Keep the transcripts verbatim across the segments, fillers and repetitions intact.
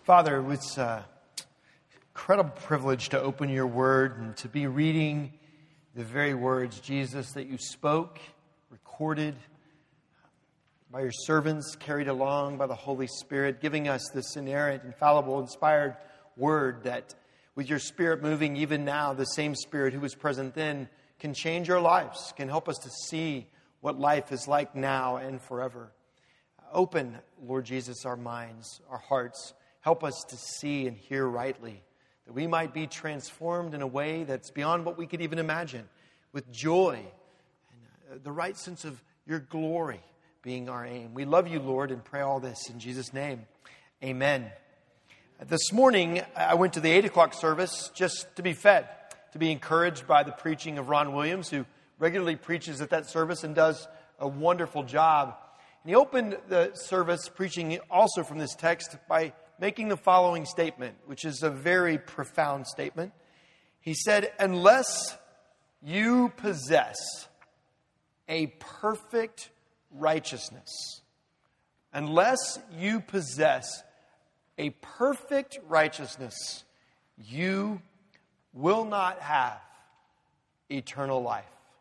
Father, it's an incredible privilege to open your word and to be reading the very words, Jesus, that you spoke, recorded by your servants, carried along by the Holy Spirit, giving us this inerrant, infallible, inspired word that with your Spirit moving even now, the same Spirit who was present then can change our lives, can help us to see what life is like now and forever. Open, Lord Jesus, our minds, our hearts. Help us to see and hear rightly, that we might be transformed in a way that's beyond what we could even imagine, with joy and the right sense of your glory being our aim. We love you, Lord, and pray all this in Jesus' name. Amen. This morning, I went to the eight o'clock service just to be fed, to be encouraged by the preaching of Ron Williams, who regularly preaches at that service and does a wonderful job. And he opened the service preaching also from this text by making the following statement, which is a very profound statement. He said, unless you possess a perfect righteousness, unless you possess a perfect righteousness, you will not have eternal life.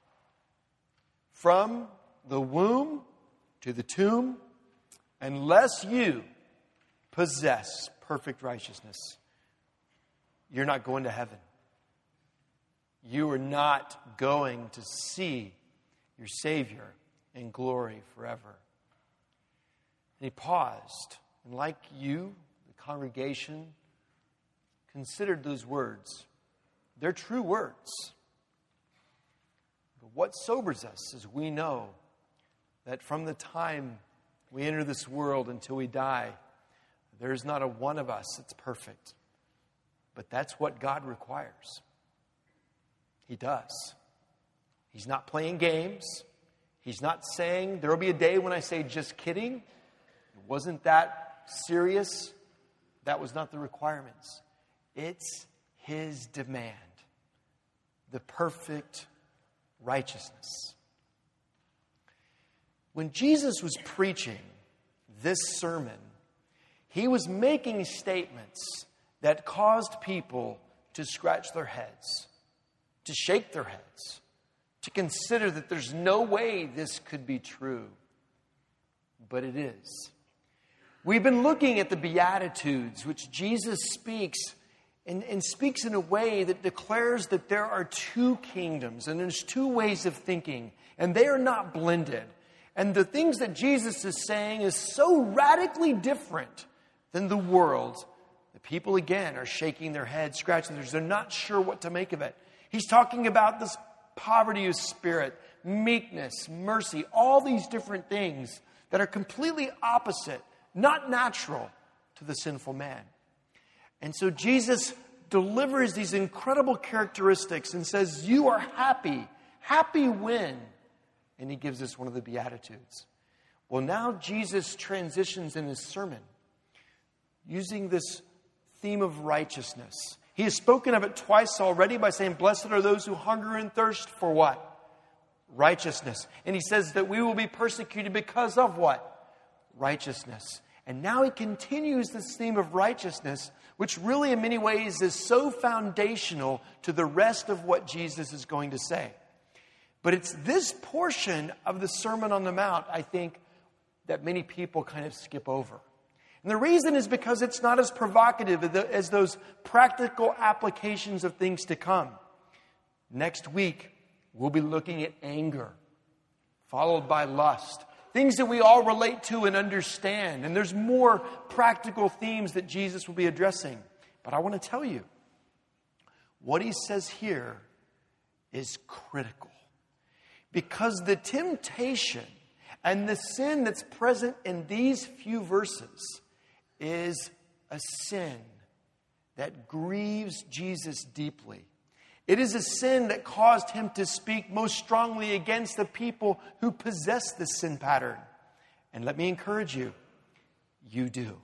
From the womb to the tomb, unless you possess perfect righteousness, you're not going to heaven. You are not going to see your Savior in glory forever. And he paused, and like you, the congregation, considered those words. They're true words. But what sobers us is we know that from the time we enter this world until we die, there's not a one of us that's perfect. But that's what God requires. He does. He's not playing games. He's not saying, there will be a day when I say, just kidding. It wasn't that serious. That was not the requirements. It's His demand. The perfect righteousness. When Jesus was preaching this sermon, He was making statements that caused people to scratch their heads, to shake their heads, to consider that there's no way this could be true. But it is. We've been looking at the Beatitudes, which Jesus speaks, and, and speaks in a way that declares that there are two kingdoms, and there's two ways of thinking, and they are not blended. And the things that Jesus is saying is so radically different than the world. The people, again, are shaking their heads, scratching their heads. They're not sure what to make of it. He's talking about this poverty of spirit, meekness, mercy, all these different things that are completely opposite, not natural to the sinful man. And so Jesus delivers these incredible characteristics and says, you are happy. Happy when? And he gives us one of the Beatitudes. Well, now Jesus transitions in his sermon using this theme of righteousness. He has spoken of it twice already by saying, blessed are those who hunger and thirst for what? Righteousness. And he says that we will be persecuted because of what? Righteousness. And now he continues this theme of righteousness, which really in many ways is so foundational to the rest of what Jesus is going to say. But it's this portion of the Sermon on the Mount, I think, that many people kind of skip over. And the reason is because it's not as provocative as those practical applications of things to come. Next week, we'll be looking at anger, followed by lust. Things that we all relate to and understand. And there's more practical themes that Jesus will be addressing. But I want to tell you, what he says here is critical. Because the temptation and the sin that's present in these few verses is a sin that grieves Jesus deeply. It is a sin that caused him to speak most strongly against the people who possess this sin pattern. And let me encourage you, you do.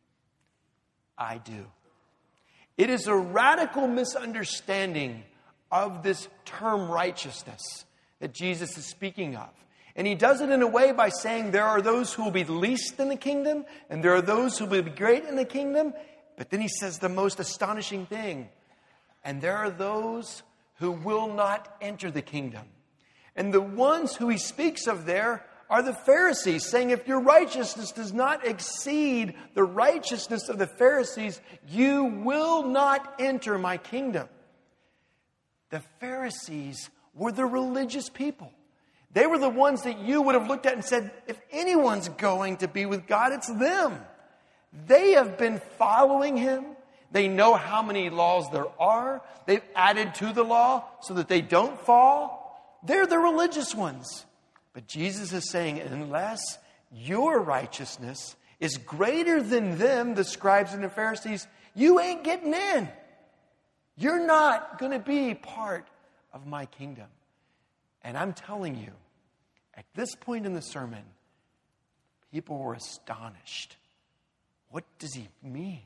I do. It is a radical misunderstanding of this term righteousness that Jesus is speaking of. And he does it in a way by saying there are those who will be least in the kingdom, and there are those who will be great in the kingdom. But then he says the most astonishing thing. And there are those who will not enter the kingdom. And the ones who he speaks of there are the Pharisees, saying, if your righteousness does not exceed the righteousness of the Pharisees, you will not enter my kingdom. The Pharisees were the religious people. They were the ones that you would have looked at and said, if anyone's going to be with God, it's them. They have been following him. They know how many laws there are. They've added to the law so that they don't fall. They're the religious ones. But Jesus is saying, unless your righteousness is greater than them, the scribes and the Pharisees, you ain't getting in. You're not going to be part of my kingdom. And I'm telling you, at this point in the sermon, people were astonished. What does he mean?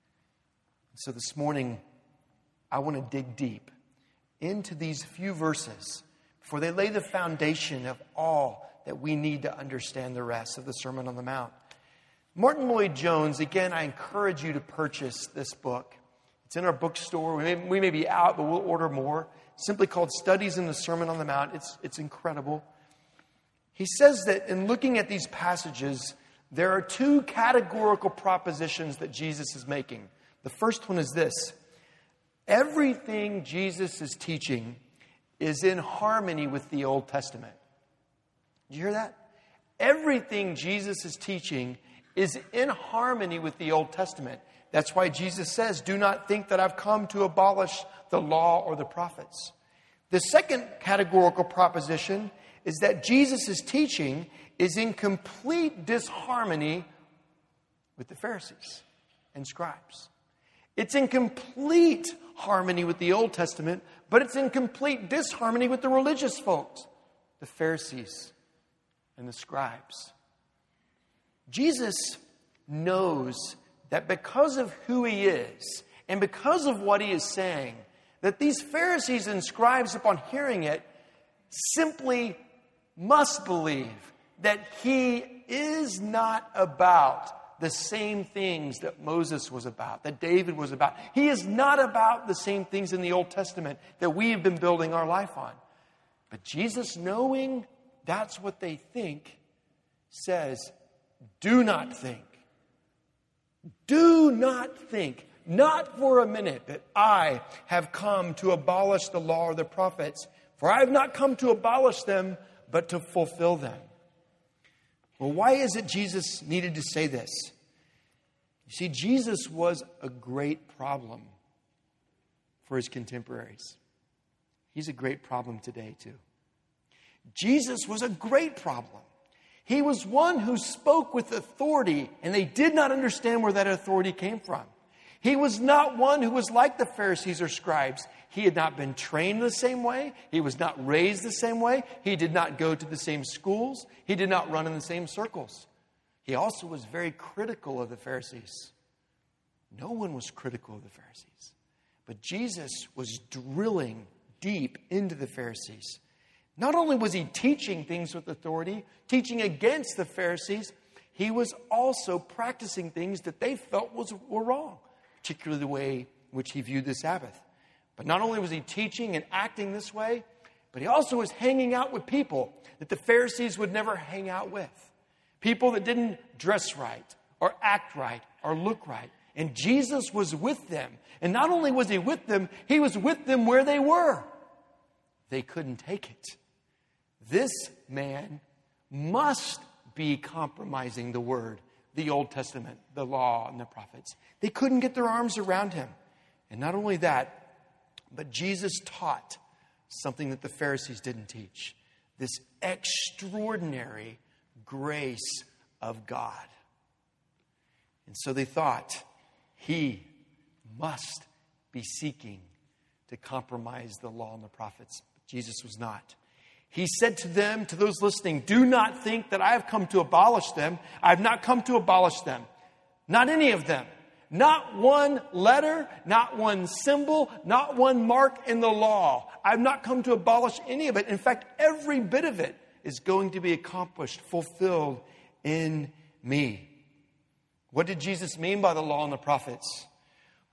So this morning, I want to dig deep into these few verses for they lay the foundation of all that we need to understand the rest of the Sermon on the Mount. Martin Lloyd-Jones, again, I encourage you to purchase this book. It's in our bookstore. We may, we may be out, but we'll order more. Simply called Studies in the Sermon on the Mount. It's, it's incredible. He says that in looking at these passages, there are two categorical propositions that Jesus is making. The first one is this. Everything Jesus is teaching is in harmony with the Old Testament. Did you hear that? Everything Jesus is teaching is in harmony with the Old Testament. That's why Jesus says, do not think that I've come to abolish the law or the prophets. The second categorical proposition is that Jesus' teaching is in complete disharmony with the Pharisees and scribes. It's in complete harmony with the Old Testament, but it's in complete disharmony with the religious folks, the Pharisees and the scribes. Jesus knows that because of who he is and because of what he is saying, that these Pharisees and scribes, upon hearing it, simply must believe that he is not about the same things that Moses was about, that David was about. He is not about the same things in the Old Testament that we have been building our life on. But Jesus, knowing that's what they think, says, do not think. Do not think, not for a minute, that I have come to abolish the law or the prophets. For I have not come to abolish them, but to fulfill them. Well, why is it Jesus needed to say this? You see, Jesus was a great problem for his contemporaries. He's a great problem today, too. Jesus was a great problem. He was one who spoke with authority, and they did not understand where that authority came from. He was not one who was like the Pharisees or scribes. He had not been trained the same way. He was not raised the same way. He did not go to the same schools. He did not run in the same circles. He also was very critical of the Pharisees. No one was critical of the Pharisees. But Jesus was drilling deep into the Pharisees. Not only was he teaching things with authority, teaching against the Pharisees, he was also practicing things that they felt was, were wrong, particularly the way in which he viewed the Sabbath. But not only was he teaching and acting this way, but he also was hanging out with people that the Pharisees would never hang out with. People that didn't dress right or act right or look right. And Jesus was with them. And not only was he with them, he was with them where they were. They couldn't take it. This man must be compromising the word, the Old Testament, the law, and the prophets. They couldn't get their arms around him. And not only that, but Jesus taught something that the Pharisees didn't teach. This extraordinary grace of God. And so they thought he must be seeking to compromise the law and the prophets. But Jesus was not. He said to them, to those listening, do not think that I have come to abolish them. I have not come to abolish them. Not any of them. Not one letter, not one symbol, not one mark in the law. I have not come to abolish any of it. In fact, every bit of it is going to be accomplished, fulfilled in me. What did Jesus mean by the law and the prophets?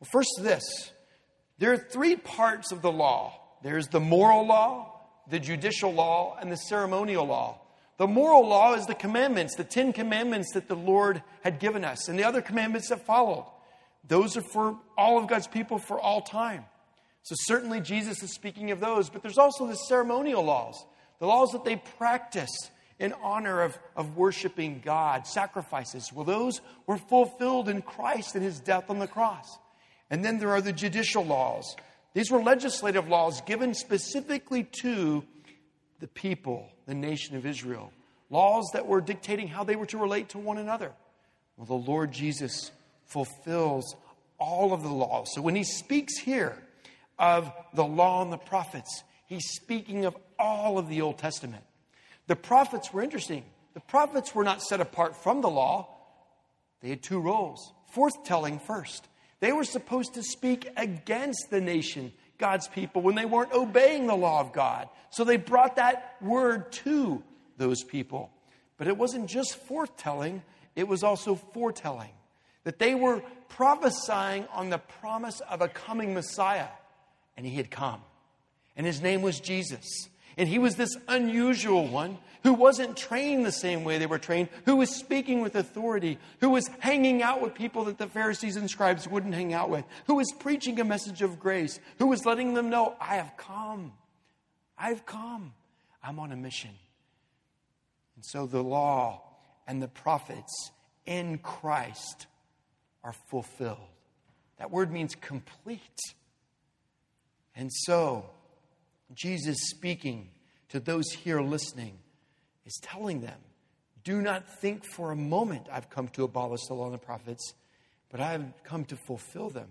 Well, first this. There are three parts of the law. There's the moral law, the judicial law, and the ceremonial law. The moral law is the commandments, the Ten Commandments that the Lord had given us, and the other commandments that followed. Those are for all of God's people for all time. So certainly Jesus is speaking of those, but there's also the ceremonial laws, the laws that they practice in honor of, of worshiping God, sacrifices. Well, those were fulfilled in Christ and his death on the cross. And then there are the judicial laws. These were legislative laws given specifically to the people, the nation of Israel. Laws that were dictating how they were to relate to one another. Well, the Lord Jesus fulfills all of the laws. So when he speaks here of the law and the prophets, he's speaking of all of the Old Testament. The prophets were interesting. The prophets were not set apart from the law. They had two roles. Forthtelling first. They were supposed to speak against the nation, God's people, when they weren't obeying the law of God. So they brought that word to those people. But it wasn't just forthtelling, it was also foretelling. That they were prophesying on the promise of a coming Messiah. And he had come. And his name was Jesus. And he was this unusual one who wasn't trained the same way they were trained, who was speaking with authority, who was hanging out with people that the Pharisees and scribes wouldn't hang out with, who was preaching a message of grace, who was letting them know, I have come. I've come. I'm on a mission. And so the law and the prophets in Christ are fulfilled. That word means complete. And so, Jesus speaking to those here listening is telling them, do not think for a moment I've come to abolish the law and the prophets, but I have come to fulfill them.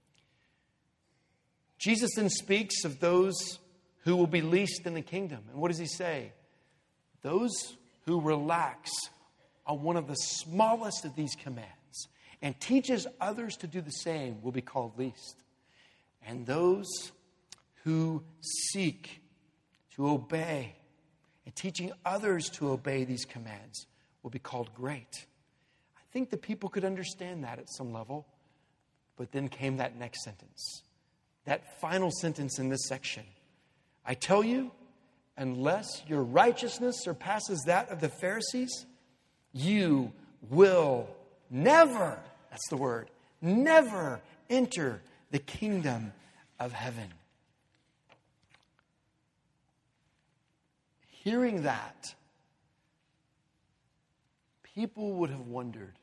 Jesus then speaks of those who will be least in the kingdom. And what does he say? Those who relax on one of the smallest of these commands and teaches others to do the same will be called least. And those who seek to obey and teaching others to obey these commands will be called great. I think the people could understand that at some level, but then came that next sentence, that final sentence in this section. I tell you, unless your righteousness surpasses that of the Pharisees, you will never, that's the word, never enter the kingdom of heaven. Hearing that, people would have wondered,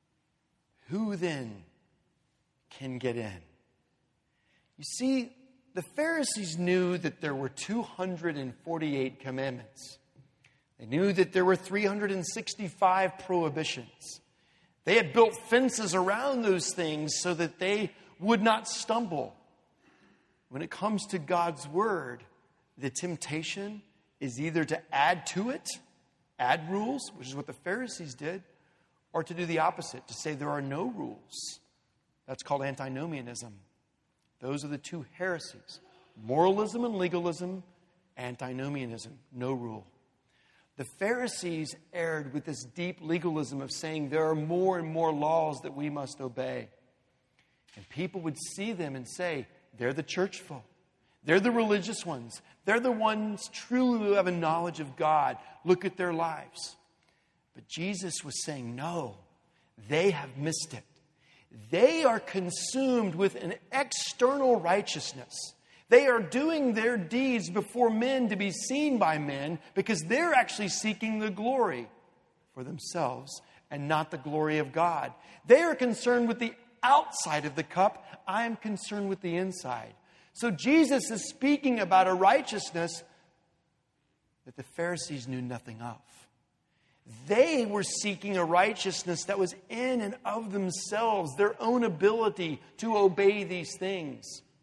who then can get in? You see, the Pharisees knew that there were two hundred forty-eight commandments. They knew that there were three hundred sixty-five prohibitions. They had built fences around those things so that they would not stumble. When it comes to God's word, the temptation is either to add to it, add rules, which is what the Pharisees did, or to do the opposite, to say there are no rules. That's called antinomianism. Those are the two heresies. Moralism and legalism, antinomianism, no rule. The Pharisees erred with this deep legalism of saying there are more and more laws that we must obey. And people would see them and say, they're the church folk. They're the religious ones. They're the ones truly who have a knowledge of God. Look at their lives. But Jesus was saying, no, they have missed it. They are consumed with an external righteousness. They are doing their deeds before men to be seen by men because they're actually seeking the glory for themselves and not the glory of God. They are concerned with the outside of the cup. I am concerned with the inside. So Jesus is speaking about a righteousness that the Pharisees knew nothing of. They were seeking a righteousness that was in and of themselves, their own ability to obey these things.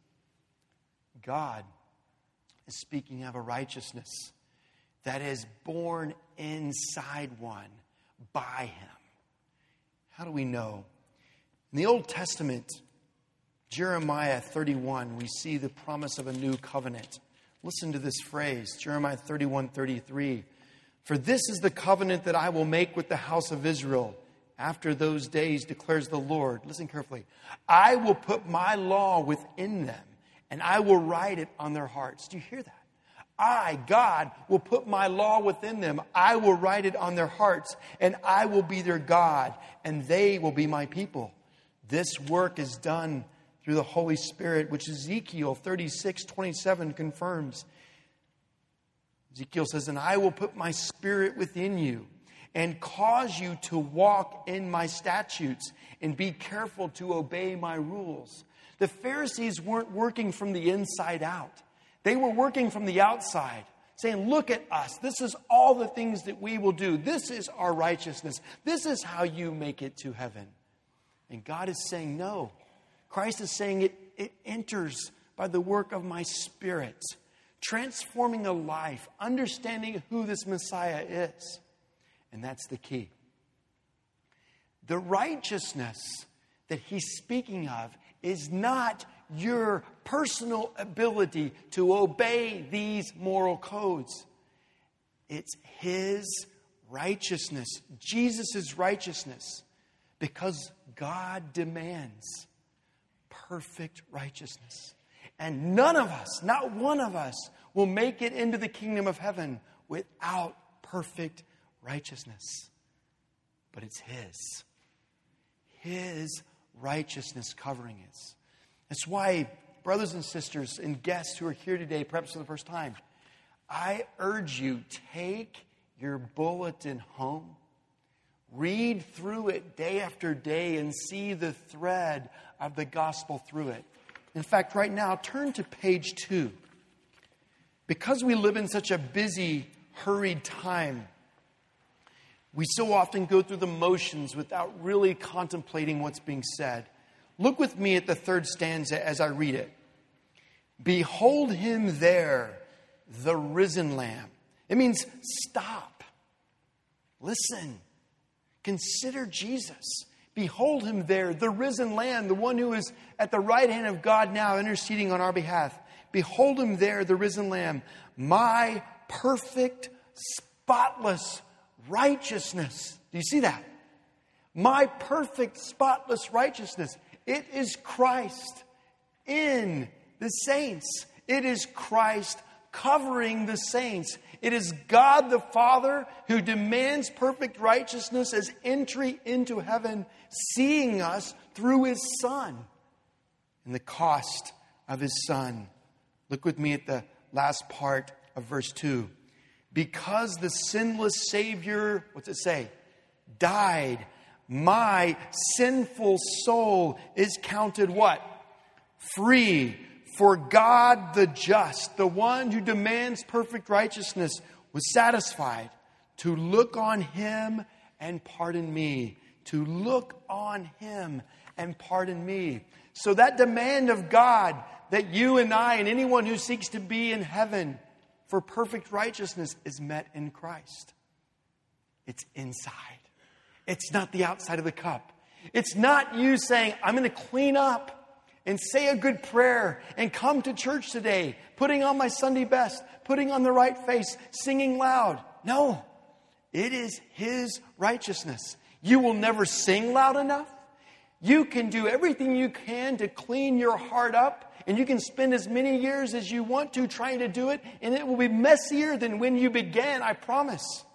God is speaking of a righteousness that is born inside one by him. How do we know? In the Old Testament, Jeremiah thirty-one, we see the promise of a new covenant. Listen to this phrase, Jeremiah thirty-one thirty-three. For this is the covenant that I will make with the house of Israel after those days, declares the Lord, listen carefully, I will put my law within them, and I will write it on their hearts. Do you hear that? I, God, will put my law within them. I will write it on their hearts, and I will be their God, and they will be my people. This work is done through the Holy Spirit, which Ezekiel thirty-six twenty-seven confirms. Ezekiel says, and I will put my spirit within you and cause you to walk in my statutes and be careful to obey my rules. The Pharisees weren't working from the inside out. They were working from the outside, saying, look at us. This is all the things that we will do. This is our righteousness. This is how you make it to heaven. And God is saying, no. Christ is saying it, it enters by the work of my Spirit, transforming a life, understanding who this Messiah is. And that's the key. The righteousness that he's speaking of is not your personal ability to obey these moral codes. It's his righteousness, Jesus' righteousness, because God demands perfect righteousness. And none of us, not one of us, will make it into the kingdom of heaven without perfect righteousness. But it's his. His righteousness covering it. That's why, brothers and sisters and guests who are here today, perhaps for the first time, I urge you, take your bulletin home, read through it day after day, and see the thread of the gospel through it. In fact, right now, turn to page two. Because we live in such a busy, hurried time, we so often go through the motions without really contemplating what's being said. Look with me at the third stanza as I read it. Behold him there, the risen Lamb. It means stop. Listen. Consider Jesus. Behold him there, the risen Lamb, the one who is at the right hand of God now interceding on our behalf. Behold him there, the risen Lamb, my perfect, spotless righteousness. Do you see that? My perfect, spotless righteousness. It is Christ in the saints. It is Christ covering the saints. It is God the Father who demands perfect righteousness as entry into heaven, seeing us through his Son and the cost of his Son. Look with me at the last part of verse two. Because the sinless Savior, what's it say? Died. My sinful soul is counted what? Free. For God the just, the one who demands perfect righteousness, was satisfied to look on him and pardon me. To look on him and pardon me. So that demand of God that you and I and anyone who seeks to be in heaven for perfect righteousness is met in Christ. It's inside. It's not the outside of the cup. It's not you saying, I'm going to clean up and say a good prayer and come to church today, putting on my Sunday best, putting on the right face, singing loud. No, it is his righteousness. You will never sing loud enough. You can do everything you can to clean your heart up, and you can spend as many years as you want to trying to do it, and it will be messier than when you began, I promise.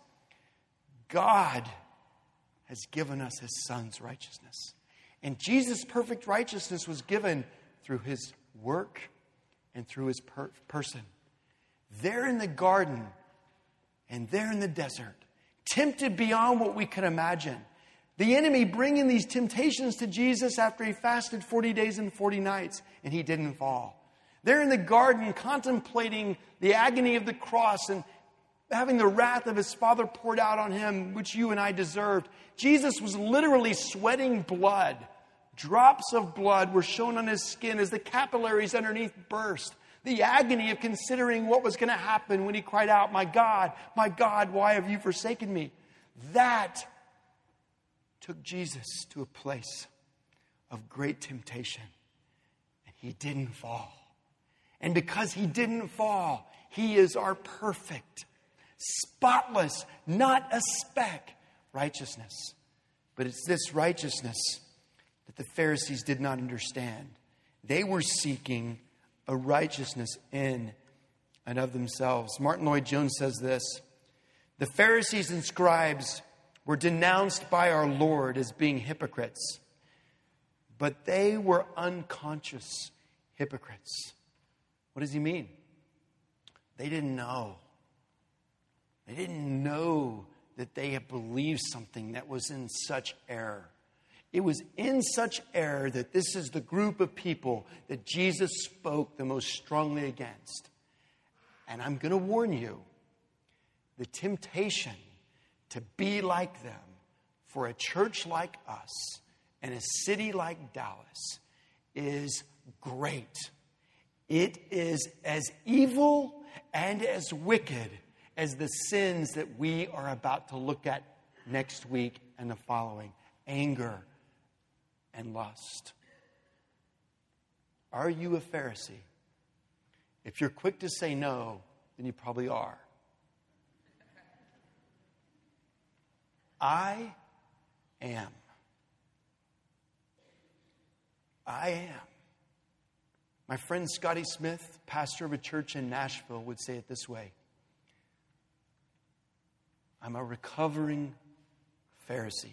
God has given us his Son's righteousness. And Jesus' perfect righteousness was given through his work and through his per- person. There in the garden and there in the desert, tempted beyond what we could imagine. The enemy bringing these temptations to Jesus after he fasted forty days and forty nights, and he didn't fall. There in the garden, contemplating the agony of the cross and having the wrath of his Father poured out on him, which you and I deserved. Jesus was literally sweating blood. Drops of blood were shown on his skin as the capillaries underneath burst. The agony of considering what was going to happen when he cried out, my God, my God, why have you forsaken me? That took Jesus to a place of great temptation. And he didn't fall. And because he didn't fall, he is our perfect, spotless, not a speck righteousness. But it's this righteousness that the Pharisees did not understand. They were seeking a righteousness in and of themselves. Martin Lloyd-Jones says this: the Pharisees and scribes were denounced by our Lord as being hypocrites, but they were unconscious hypocrites. What does he mean? They didn't know. They didn't know that they had believed something that was in such error. It was in such error that this is the group of people that Jesus spoke the most strongly against. And I'm going to warn you, the temptation to be like them for a church like us and a city like Dallas is great. It is as evil and as wicked as the sins that we are about to look at next week and the following. Anger and lust. Are you a Pharisee? If you're quick to say no, then you probably are. I am. I am. My friend Scotty Smith, pastor of a church in Nashville, would say it this way: I'm a recovering Pharisee.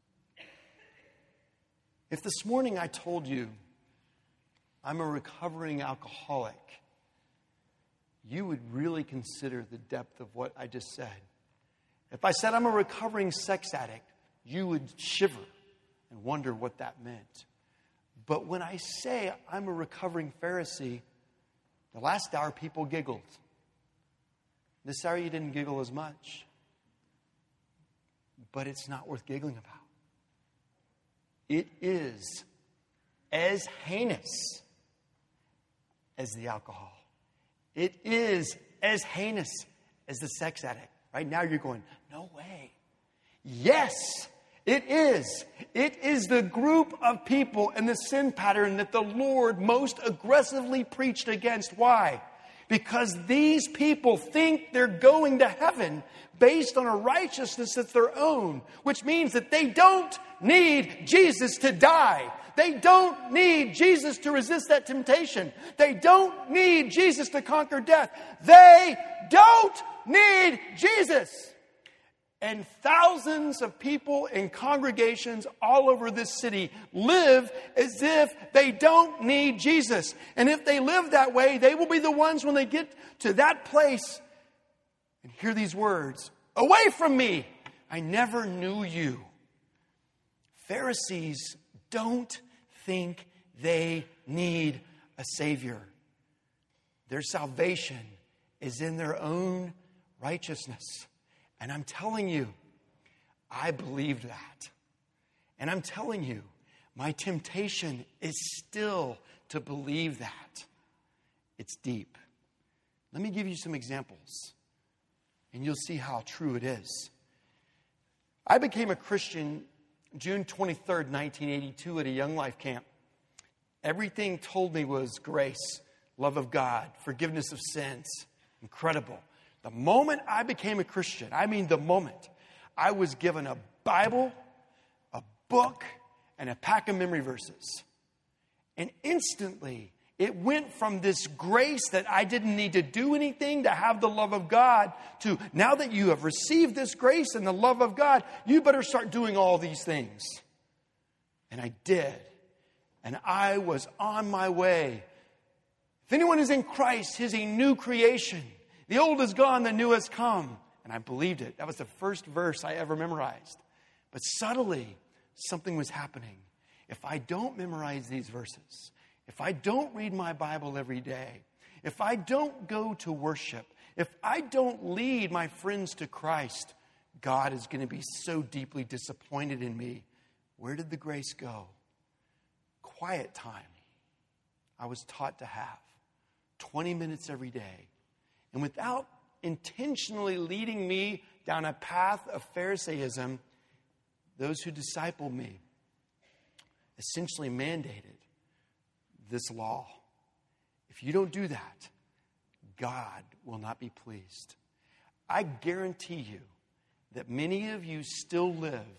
If this morning I told you I'm a recovering alcoholic, you would really consider the depth of what I just said. If I said I'm a recovering sex addict, you would shiver and wonder what that meant. But when I say I'm a recovering Pharisee, the last hour people giggled. This hour you didn't giggle as much. But it's not worth giggling about. It is as heinous as the alcohol. It is as heinous as the sex addict. Right now you're going, no way. Yes, it is. It is the group of people and the sin pattern that the Lord most aggressively preached against. Why? Because these people think they're going to heaven based on a righteousness that's their own, which means that they don't need Jesus to die. They don't need Jesus to resist that temptation. They don't need Jesus to conquer death. They don't need Jesus. And thousands of people in congregations all over this city live as if they don't need Jesus. And if they live that way, they will be the ones when they get to that place and hear these words: away from me, I never knew you. Pharisees don't think they need a Savior. Their salvation is in their own righteousness. And I'm telling you, I believed that. And I'm telling you, my temptation is still to believe that. It's deep. Let me give you some examples, and you'll see how true it is. I became a Christian June twenty-third, nineteen eighty-two at a Young Life camp. Everything told me was grace, love of God, forgiveness of sins. Incredible. The moment I became a Christian, I mean the moment, I was given a Bible, a book, and a pack of memory verses. And instantly, it went from this grace that I didn't need to do anything to have the love of God to, now that you have received this grace and the love of God, you better start doing all these things. And I did. And I was on my way. If anyone is in Christ, he is a new creation. The old is gone, the new has come. And I believed it. That was the first verse I ever memorized. But subtly, something was happening. If I don't memorize these verses, if I don't read my Bible every day, if I don't go to worship, if I don't lead my friends to Christ, God is going to be so deeply disappointed in me. Where did the grace go? Quiet time I was taught to have. twenty minutes every day. And without intentionally leading me down a path of Pharisaism, those who discipled me essentially mandated this law. If you don't do that, God will not be pleased. I guarantee you that many of you still live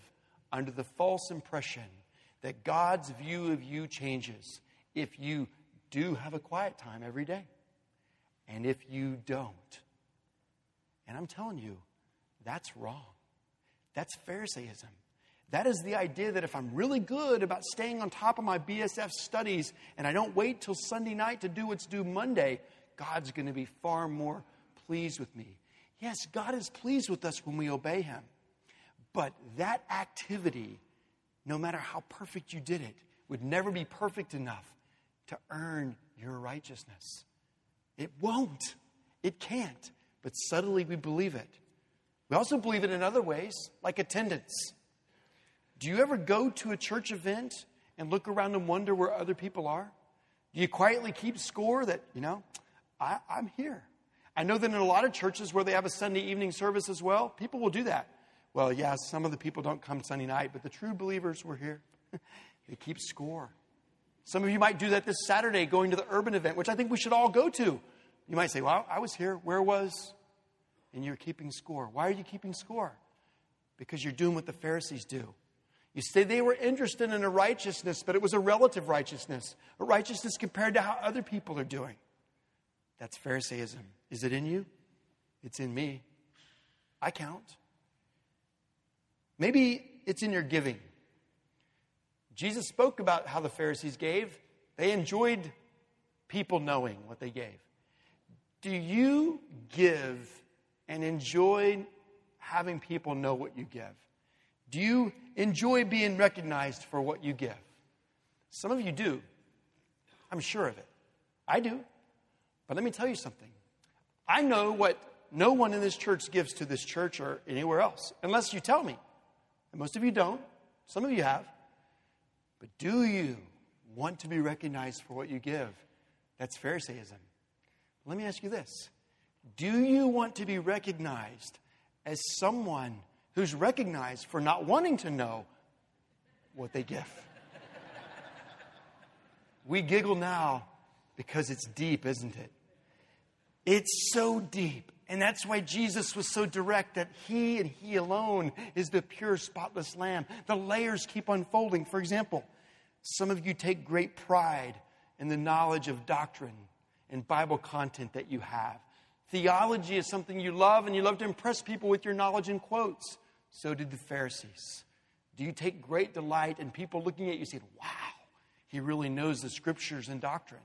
under the false impression that God's view of you changes if you do have a quiet time every day and if you don't. And I'm telling you, that's wrong. That's Pharisaism. That is the idea that if I'm really good about staying on top of my B S F studies and I don't wait till Sunday night to do what's due Monday, God's going to be far more pleased with me. Yes, God is pleased with us when we obey Him. But that activity, no matter how perfect you did it, would never be perfect enough to earn your righteousness. It won't. It can't. But subtly we believe it. We also believe it in other ways, like attendance. Do you ever go to a church event and look around and wonder where other people are? Do you quietly keep score that, you know, I, I'm here? I know that in a lot of churches where they have a Sunday evening service as well, people will do that. Well, yeah, some of the people don't come Sunday night, but the true believers were here. They keep score. Some of you might do that this Saturday, going to the urban event, which I think we should all go to. You might say, well, I was here. Where was? And you're keeping score. Why are you keeping score? Because you're doing what the Pharisees do. You say they were interested in a righteousness, but it was a relative righteousness, a righteousness compared to how other people are doing. That's Pharisaism. Is it in you? It's in me. I count. Maybe it's in your giving. Jesus spoke about how the Pharisees gave. They enjoyed people knowing what they gave. Do you give and enjoy having people know what you give? Do you enjoy being recognized for what you give? Some of you do. I'm sure of it. I do. But let me tell you something. I know what no one in this church gives to this church or anywhere else, unless you tell me. And most of you don't. Some of you have. But do you want to be recognized for what you give? That's Pharisaism. Let me ask you this. Do you want to be recognized as someone who's recognized for not wanting to know what they give? We giggle now because it's deep, isn't it? It's so deep. And that's why Jesus was so direct that He and He alone is the pure, spotless Lamb. The layers keep unfolding. For example, some of you take great pride in the knowledge of doctrine and Bible content that you have. Theology is something you love, and you love to impress people with your knowledge and quotes. So did the Pharisees. Do you take great delight in people looking at you saying, wow, he really knows the scriptures and doctrine?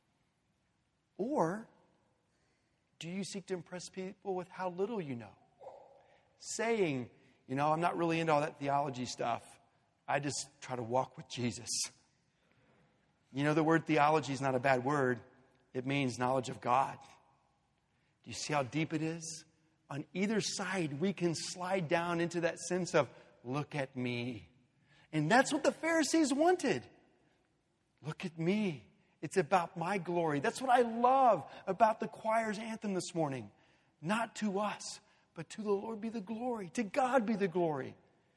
Or do you seek to impress people with how little you know? Saying, you know, I'm not really into all that theology stuff. I just try to walk with Jesus. You know, the word theology is not a bad word. It means knowledge of God. Do you see how deep it is? On either side, we can slide down into that sense of, look at me. And that's what the Pharisees wanted. Look at me. It's about my glory. That's what I love about the choir's anthem this morning. Not to us, but to the Lord be the glory. To God be the glory.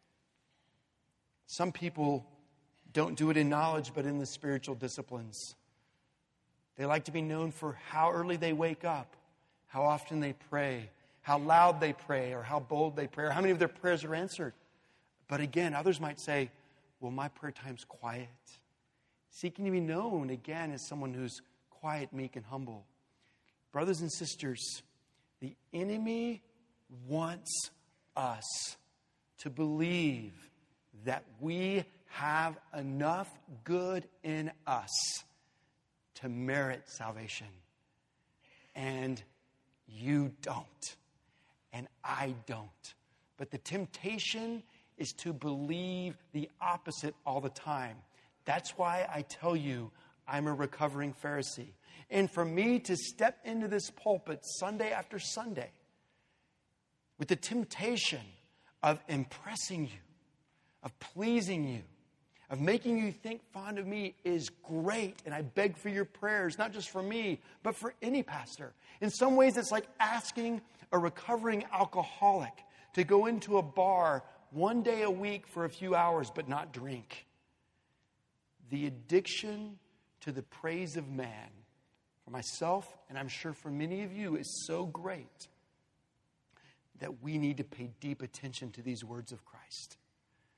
Some people don't do it in knowledge, but in the spiritual disciplines. They like to be known for how early they wake up, how often they pray, how loud they pray, or how bold they pray, or how many of their prayers are answered. But again, others might say, well, my prayer time's quiet. Seeking to be known, again, as someone who's quiet, meek, and humble. Brothers and sisters, the enemy wants us to believe that we have enough good in us to merit salvation. And you don't. And I don't. But the temptation is to believe the opposite all the time. That's why I tell you I'm a recovering Pharisee. And for me to step into this pulpit Sunday after Sunday with the temptation of impressing you, of pleasing you, of making you think fond of me is great. And I beg for your prayers, not just for me, but for any pastor. In some ways, it's like asking a recovering alcoholic to go into a bar one day a week for a few hours, but not drink. The addiction to the praise of man, for myself, and I'm sure for many of you, is so great that we need to pay deep attention to these words of Christ.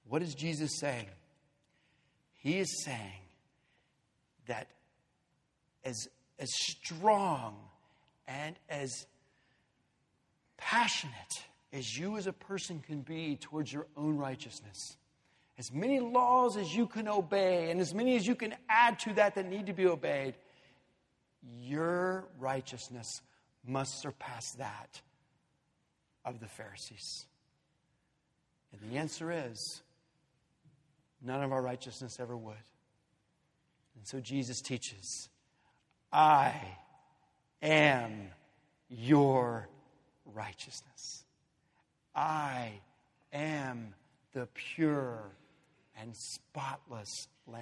What is Jesus saying? He is saying that as, as strong and as passionate as you as a person can be towards your own righteousness, as many laws as you can obey, and as many as you can add to that that need to be obeyed, your righteousness must surpass that of the Pharisees. And the answer is, none of our righteousness ever would. And so Jesus teaches, I am your righteousness. I am the pure and spotless Lamb.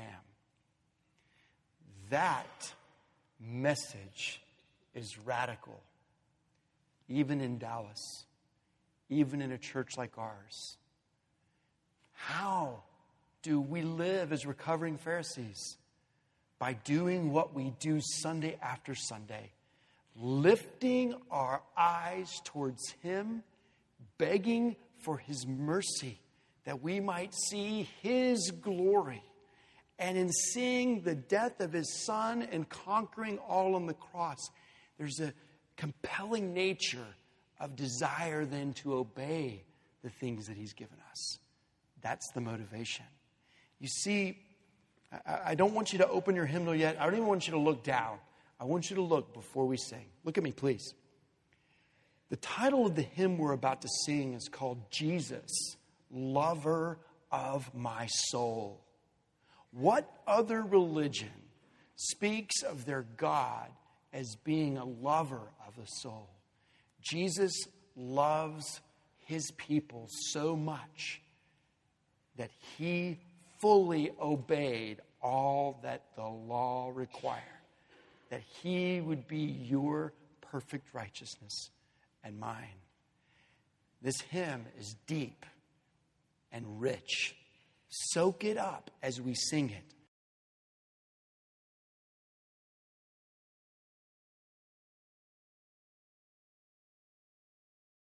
That message is radical, even in Dallas, even in a church like ours. How do we live as recovering Pharisees? By doing what we do Sunday after Sunday, lifting our eyes towards Him, begging for His mercy, that we might see His glory. And in seeing the death of His Son and conquering all on the cross, there's a compelling nature of desire then to obey the things that He's given us. That's the motivation. You see, I, I don't want you to open your hymnal yet. I don't even want you to look down. I want you to look before we sing. Look at me, please. The title of the hymn we're about to sing is called Jesus, Lover of My Soul. What other religion speaks of their God as being a lover of the soul? Jesus loves His people so much that He fully obeyed all that the law required, that He would be your perfect righteousness and mine. This hymn is deep and rich. Soak it up as we sing it.